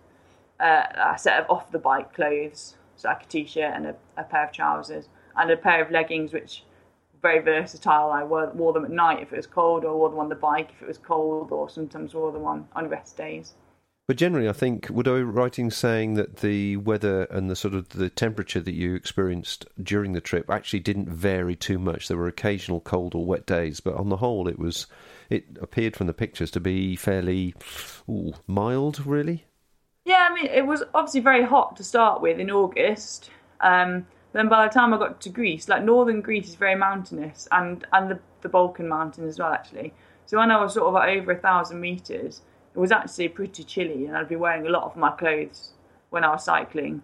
a set of off the bike clothes, so like a t-shirt and a pair of trousers, and a pair of leggings, which very versatile. I wore them at night if it was cold, or wore them on the bike if it was cold, or sometimes wore them on rest days. But generally, I think, would I be right in saying that the weather and the sort of the temperature that you experienced during the trip actually didn't vary too much? There were occasional cold or wet days, but on the whole, it appeared from the pictures to be fairly mild, really? Yeah, I mean, it was obviously very hot to start with in August. Then by the time I got to Greece, like northern Greece is very mountainous, and the Balkan Mountains as well, actually. So when I was sort of at over 1,000 metres, it was actually pretty chilly, and I'd be wearing a lot of my clothes when I was cycling,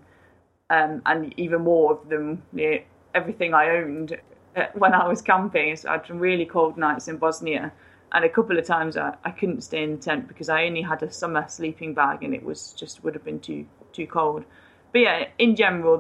and even more of them, everything I owned when I was camping. So I had some really cold nights in Bosnia, and a couple of times I couldn't stay in the tent because I only had a summer sleeping bag, and it would have been too cold. But yeah, in general,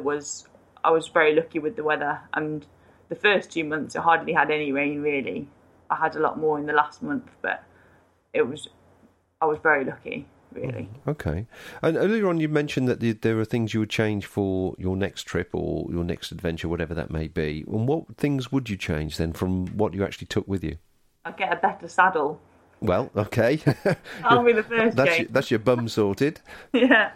I was very lucky with the weather, and the first 2 months I hardly had any rain really. I had a lot more in the last month, but I was very lucky, really. Okay. And earlier on you mentioned that there were things you would change for your next trip or your next adventure, whatever that may be. And what things would you change then from what you actually took with you? I'd get a better saddle. Well, okay. That'll be the first change. That's your bum sorted. Yeah.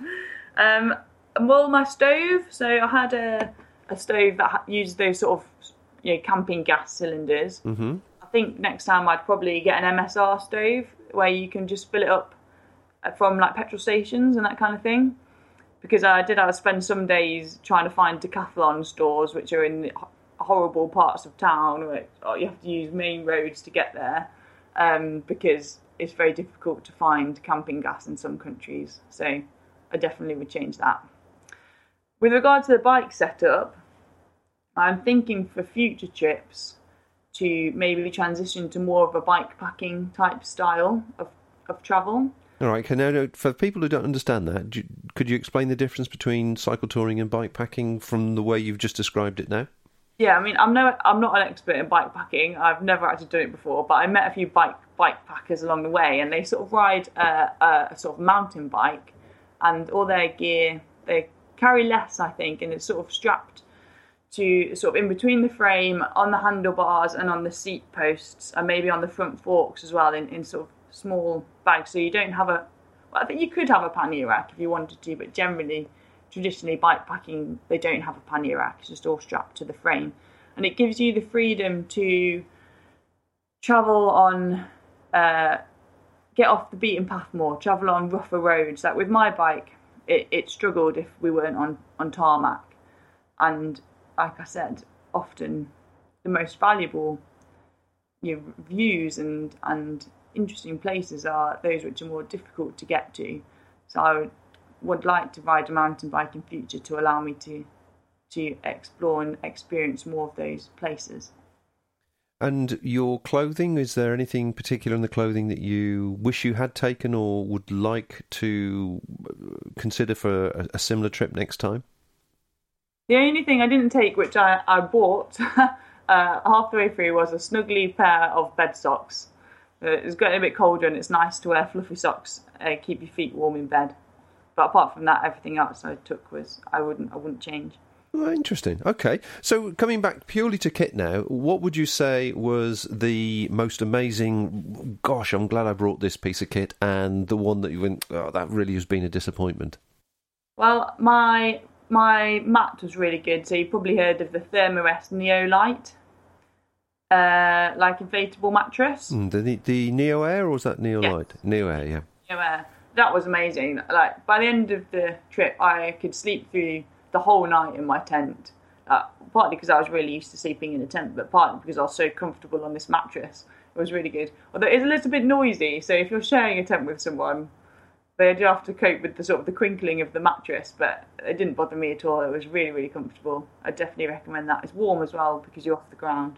Well, my stove. So I had a stove that used those sort of camping gas cylinders. Mm-hmm. I think next time I'd probably get an MSR stove where you can just fill it up from like petrol stations and that kind of thing. Because I spend some days trying to find Decathlon stores which are in horrible parts of town where you have to use main roads to get there, because it's very difficult to find camping gas in some countries. So I definitely would change that. With regard to the bike setup, I'm thinking for future trips to maybe transition to more of a bike packing type style of travel. All right, okay, now for people who don't understand that, could you explain the difference between cycle touring and bike packing from the way you've just described it now? Yeah, I mean, I'm not an expert in bike packing. I've never actually done it before, but I met a few bike packers along the way, and they sort of ride a sort of mountain bike and all their gear, they carry less, I think, and it's sort of strapped to sort of in between the frame, on the handlebars and on the seat posts, and maybe on the front forks as well, in sort of small bags. So you don't have I think you could have a pannier rack if you wanted to, but traditionally bikepacking, they don't have a pannier rack. It's just all strapped to the frame. And it gives you the freedom to travel on, get off the beaten path more, travel on rougher roads. Like with my bike, it struggled if we weren't on tarmac. And like I said, often the most valuable views and interesting places are those which are more difficult to get to. So I would like to ride a mountain bike in future to allow me to explore and experience more of those places. And your clothing, is there anything particular in the clothing that you wish you had taken or would like to consider for a similar trip next time? The only thing I didn't take, which I bought half the way through, was a snuggly pair of bed socks. It's getting a bit colder and it's nice to wear fluffy socks, keep your feet warm in bed. But apart from that, everything else I took I wouldn't change. Oh, interesting. Okay. So coming back purely to kit now, what would you say was the most amazing, gosh, I'm glad I brought this piece of kit, and the one that you went, oh, that really has been a disappointment? Well, my mat was really good. So you've probably heard of the Thermarest Neolite, like inflatable mattress. The Neo Air, or was that Neolite? Yeah. Neo Air, yeah. Neo Air. That was amazing. Like by the end of the trip, I could sleep through the whole night in my tent. Partly because I was really used to sleeping in a tent, but partly because I was so comfortable on this mattress. It was really good. Although it's a little bit noisy, so if you're sharing a tent with someone, they do have to cope with the sort of the crinkling of the mattress, but it didn't bother me at all. It was really, really comfortable. I definitely recommend that. It's warm as well because you're off the ground.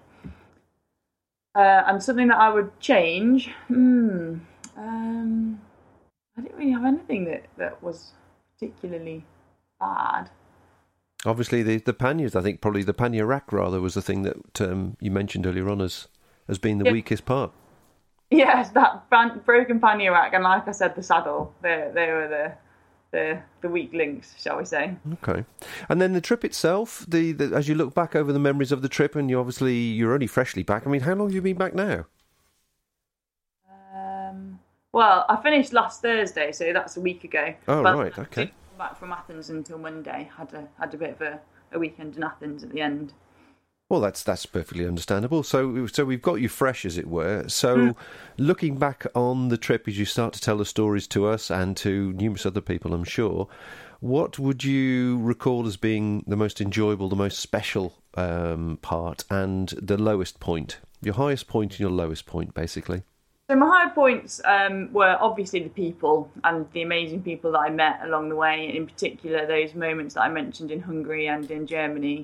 And something that I would change, I didn't really have anything that was particularly bad. Obviously, the panniers, I think probably the pannier rack rather was the thing that you mentioned earlier on as being the weakest part. Yes, that broken pannier rack, and like I said, the saddle, they were the weak links, shall we say. Okay. And then the trip itself, as you look back over the memories of the trip, and you're only freshly back, I mean, how long have you been back now? Well, I finished last Thursday, so that's a week ago. Oh, right, okay. I back from Athens until Monday. Had a bit of a weekend in Athens at the end. Well, that's perfectly understandable. So we've got you fresh, as it were. So looking back on the trip as you start to tell the stories to us and to numerous other people, I'm sure, what would you recall as being the most enjoyable, the most special part, and the lowest point? Your highest point and your lowest point, basically. So my high points were obviously the people and the amazing people that I met along the way, in particular those moments that I mentioned in Hungary and in Germany.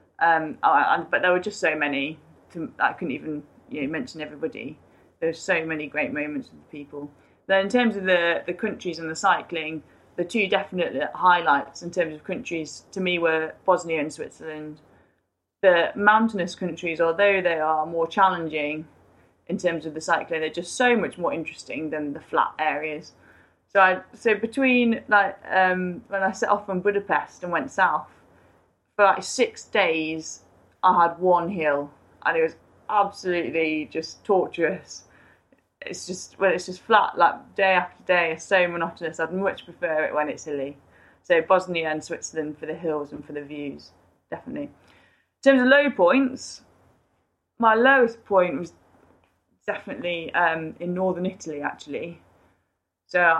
But there were just so many, I couldn't even mention everybody. There's so many great moments with the people. Then in terms of the countries and the cycling, the two definite highlights in terms of countries to me were Bosnia and Switzerland. The mountainous countries, although they are more challenging in terms of the cycling, they're just so much more interesting than the flat areas. So between when I set off from Budapest and went south, for 6 days I had one hill, and it was absolutely just torturous. It's just flat, like day after day, it's so monotonous. I'd much prefer it when it's hilly. So Bosnia and Switzerland for the hills and for the views, definitely. In terms of low points, my lowest point was definitely in northern Italy, actually. So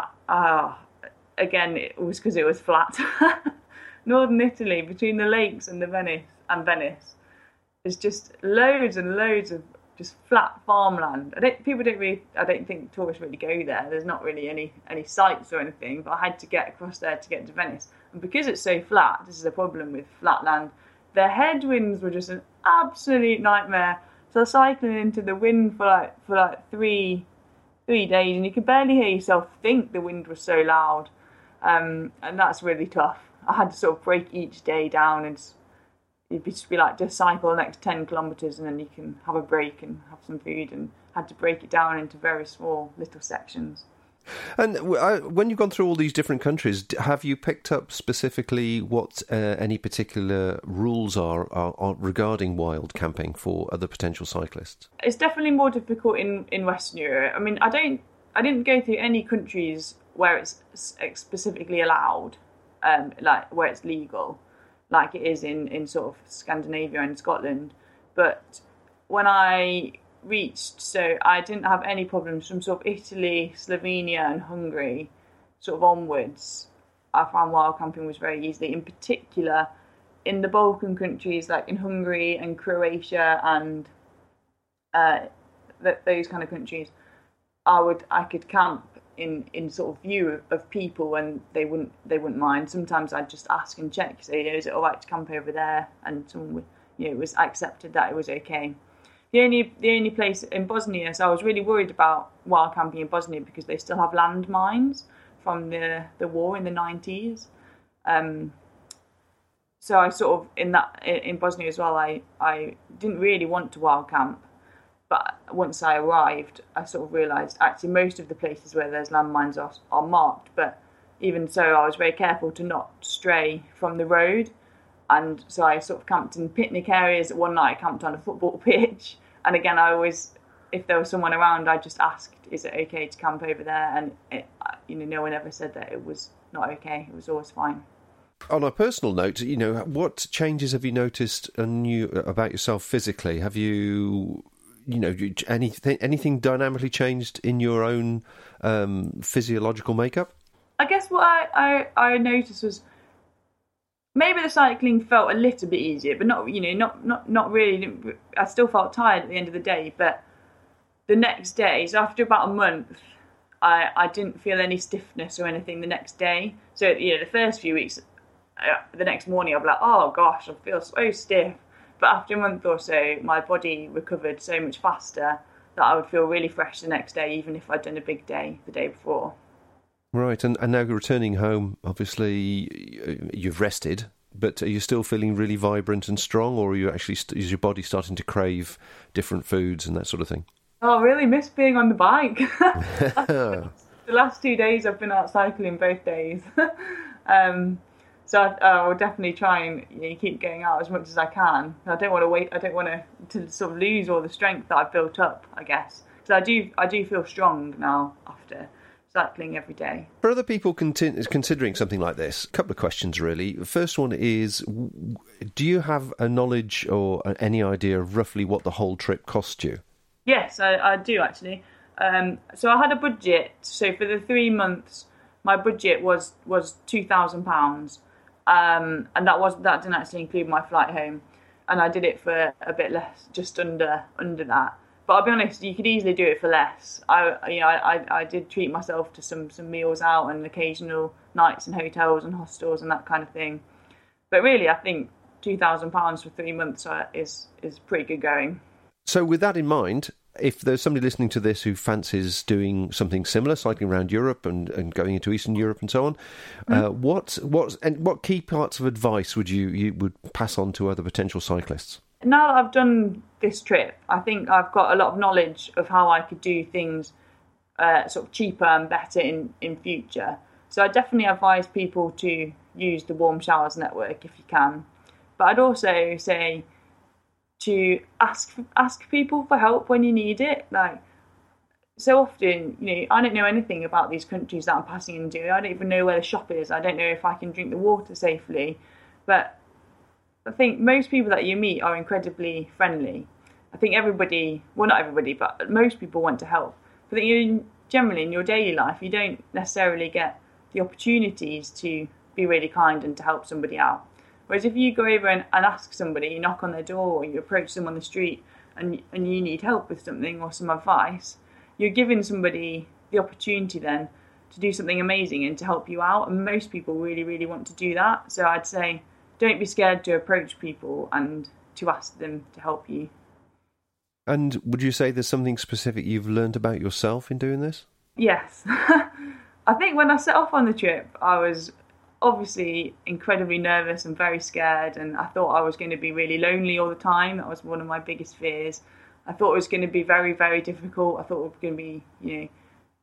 again, it was because it was flat. Northern Italy, between the lakes and Venice, is just loads and loads of just flat farmland. I don't think tourists really go there. There's not really any sites or anything, but I had to get across there to get to Venice. And because it's so flat, this is a problem with flat land, the headwinds were just an absolute nightmare. So I was cycling into the wind for like 3 days, and you could barely hear yourself think, the wind was so loud. And that's really tough. I had to sort of break each day down, and it'd just be like, just cycle the next 10 kilometres and then you can have a break and have some food, and had to break it down into very small little sections. And when you've gone through all these different countries, have you picked up specifically what any particular rules are regarding wild camping for other potential cyclists? It's definitely more difficult in Western Europe. I mean, I didn't go through any countries where it's specifically allowed, like where it's legal, like it is in sort of Scandinavia and Scotland. But when I reached, so I didn't have any problems from sort of Italy, Slovenia and Hungary sort of onwards. I found wild camping was very easy, in particular in the Balkan countries like in Hungary and Croatia and those kind of countries. I could camp in sort of view of people and they wouldn't mind. Sometimes I'd just ask and check, say, is it all right to camp over there? And someone would, it was accepted that it was okay. The only place in Bosnia, so I was really worried about wild camping in Bosnia because they still have landmines from the war in the 90s. So I sort of in Bosnia as well. I didn't really want to wild camp, but once I arrived, I sort of realised actually most of the places where there's landmines are marked. But even so, I was very careful to not stray from the road. And so I sort of camped in picnic areas. One night I camped on a football pitch. And again, I always, if there was someone around, I just asked, is it okay to camp over there? And, no one ever said that it was not okay. It was always fine. On a personal note, what changes have you noticed about yourself physically? Have you, anything dynamically changed in your own physiological makeup? I guess what I noticed was, maybe the cycling felt a little bit easier, but not really. I still felt tired at the end of the day, but the next day, so after about a month, I didn't feel any stiffness or anything the next day. So, the first few weeks, the next morning, I'd be like, oh gosh, I feel so stiff. But after a month or so, my body recovered so much faster that I would feel really fresh the next day, even if I'd done a big day the day before. Right, and now returning home, obviously you've rested, but are you still feeling really vibrant and strong, or are you actually is your body starting to crave different foods and that sort of thing? Oh, I really miss being on the bike. The last 2 days I've been out cycling both days. So I will definitely try and keep going out as much as I can. I don't want to wait. I don't want to sort of lose all the strength that I've built up, I guess. So I do feel strong now after cycling every day. For other people considering something like this, a couple of questions really. The first one is, do you have a knowledge or any idea of roughly what the whole trip cost you? Yes, I do actually. So I had a budget. So for the 3 months, my budget was £2,000, and that didn't actually include my flight home, and I did it for a bit less, just under that. But I'll be honest, you could easily do it for less. I did treat myself to some meals out and occasional nights in hotels and hostels and that kind of thing. But really, I think £2,000 for 3 months is pretty good going. So with that in mind, if there's somebody listening to this who fancies doing something similar, cycling around Europe and going into Eastern Europe and so on, what key parts of advice would you would pass on to other potential cyclists? Now that I've done this trip, I think I've got a lot of knowledge of how I could do things sort of cheaper and better in future. So I definitely advise people to use the Warm Showers network if you can. But I'd also say to ask people for help when you need it. Like, so often, I don't know anything about these countries that I'm passing into. I don't even know where the shop is. I don't know if I can drink the water safely. But I think most people that you meet are incredibly friendly. I think everybody, well, not everybody, but most people want to help. But generally in your daily life, you don't necessarily get the opportunities to be really kind and to help somebody out. Whereas if you go over and ask somebody, you knock on their door or you approach them on the street and you need help with something or some advice, you're giving somebody the opportunity then to do something amazing and to help you out. And most people really, really want to do that. So I'd say don't be scared to approach people and to ask them to help you. And would you say there's something specific you've learned about yourself in doing this? Yes. I think when I set off on the trip, I was obviously incredibly nervous and very scared, and I thought I was going to be really lonely all the time. That was one of my biggest fears. I thought it was going to be very, very difficult. I thought it was going to be,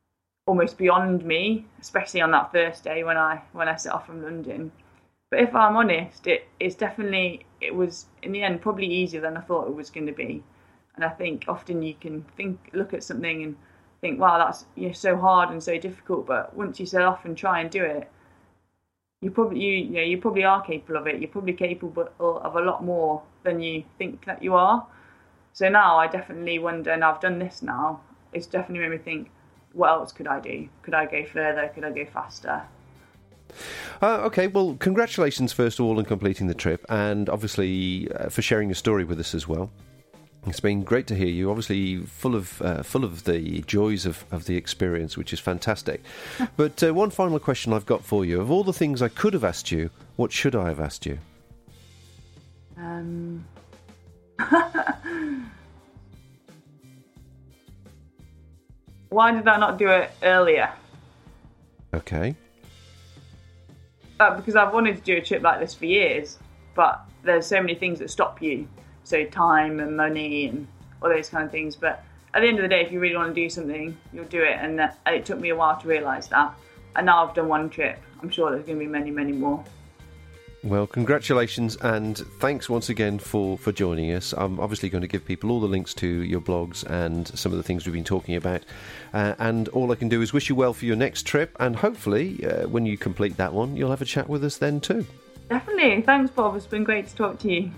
almost beyond me, especially on that first day when I set off from London. But if I'm honest, it was in the end probably easier than I thought it was going to be. And I think often you can look at something and think, wow, that's so hard and so difficult. But once you set off and try and do it, you probably are capable of it. You're probably capable of a lot more than you think that you are. So now I definitely wonder, and I've done this now, it's definitely made me think, what else could I do? Could I go further? Could I go faster? Okay, well, congratulations first of all on completing the trip, and obviously for sharing your story with us as well. It's been great to hear you, obviously full of the joys of the experience, which is fantastic. But one final question I've got for you. Of all the things I could have asked you, what should I have asked you? Why did I not do it earlier? Okay. Because I've wanted to do a trip like this for years, but there's so many things that stop you. So time and money and all those kind of things. But at the end of the day, if you really want to do something, you'll do it. And it took me a while to realise that. And now I've done one trip. I'm sure there's going to be many, many more. Well, congratulations, and thanks once again for joining us. I'm obviously going to give people all the links to your blogs and some of the things we've been talking about. And all I can do is wish you well for your next trip, and hopefully when you complete that one, you'll have a chat with us then too. Definitely. Thanks, Bob. It's been great to talk to you.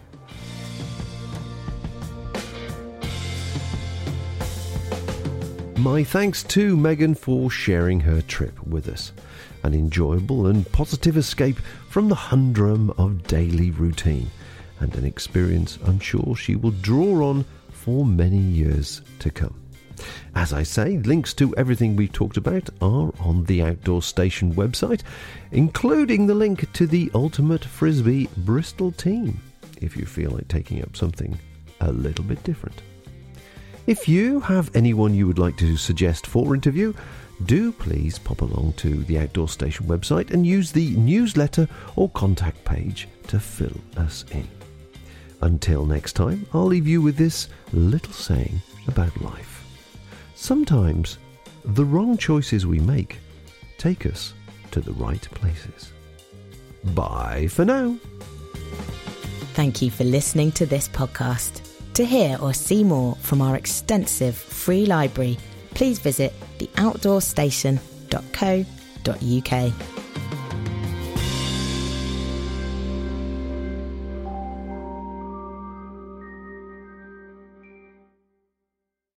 My thanks to Megan for sharing her trip with us. An enjoyable and positive escape from the humdrum of daily routine, and an experience I'm sure she will draw on for many years to come. As I say, links to everything we've talked about are on the Outdoor Station website, including the link to the Ultimate Frisbee Bristol team, if you feel like taking up something a little bit different. If you have anyone you would like to suggest for interview, do please pop along to the Outdoor Station website and use the newsletter or contact page to fill us in. Until next time, I'll leave you with this little saying about life. Sometimes the wrong choices we make take us to the right places. Bye for now. Thank you for listening to this podcast. To hear or see more from our extensive free library, please visit theoutdoorstation.co.uk.